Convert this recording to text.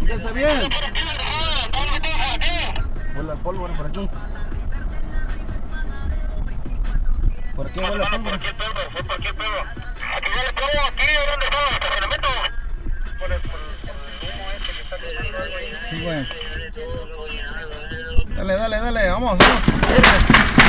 Ya está bien. Vuela el pólvora por aquí. Por aquí vuela el pólvora. Por aquí el pedo. Aquí vuela el polvo, aquí donde está el estacionamiento. Por el humo ese que está quemando ahí. Sí, güey. Dale, vamos.